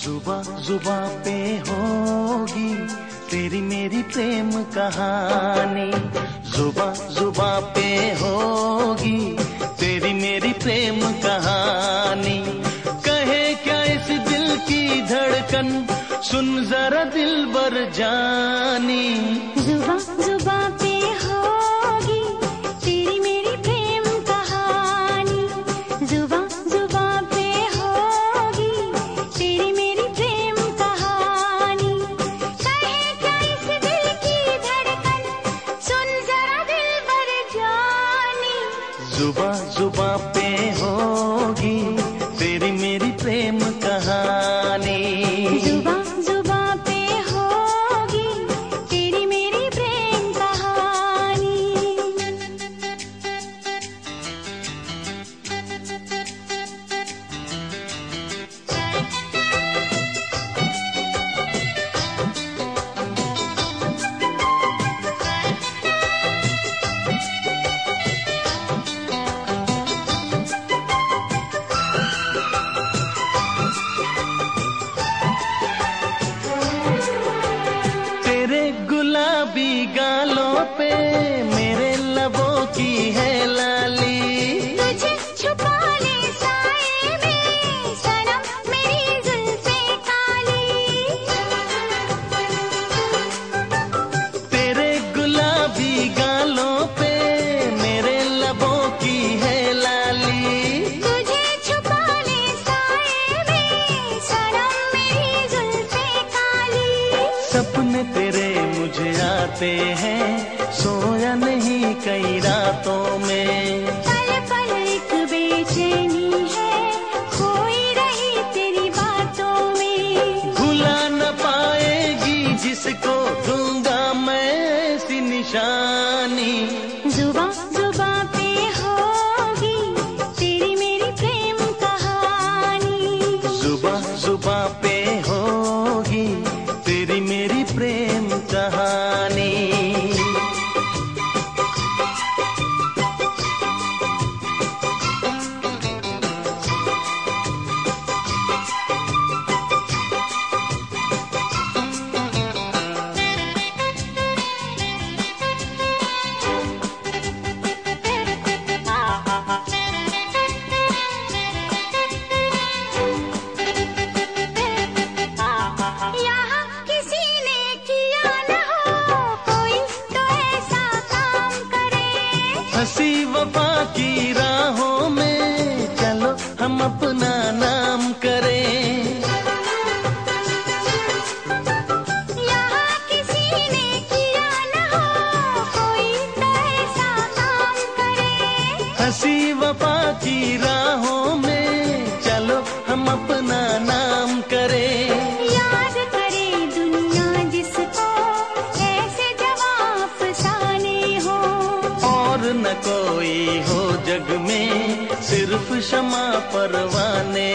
जुबां जुबां पे होगी तेरी मेरी प्रेम कहानी, जुबां जुबां पे होगी तेरी मेरी प्रेम कहानी। कहे क्या इस दिल की धड़कन, सुन जरा दिलबर जानी। जुबां जुबां पे होगी तेरी मेरी प्रेम कहानी, जुबां जुबां पे होगी तेरी मेरी प्रेम कहानी। कहे क्या इस दिल की धड़कन, सुन जरा दिलबर जानी। जुबां जुबां पे होगी तेरी मेरी प्रेम कहानी, जुबां जुबां पे होगी तेरी मेरी प्रेम कहानी। तेरे गुलाबी गालों पे मेरे लबों की है लाली। तुझे छुपा ले साए में सनम मेरी जुल्फे काली। तेरे गुलाबी गालों पे मेरे लबों की है लाली। तुझे छुपा ले साए में सनम मेरी जुल्फे काली। सपने तेरे मुझे आते हैं, सोया नहीं कई रातों में। पल पल एक बेचैनी है, खोई रही तेरी बातों में। भुला न पाएगी जिसको दूंगा मैं ऐसी निशानी। जुबां जुबां पे होगी तेरी मेरी प्रेम कहानी, जुबां जुबां पे होगी तेरी मेरी प्रेम कहानी। यहाँ किसी ने किया न हो कोई तो ऐसा काम करे। हंसी वफा की राहों में चलो हम अपना नाम करें। यहाँ किसी ने किया न हो कोई तो ऐसा काम करे। हंसी वफा की राहों में चलो हम अपना नाम करें। याद करे दुनिया जिसको ऐसे जवां अफसाने हो। और न कोई हो जग में सिर्फ शमा परवाने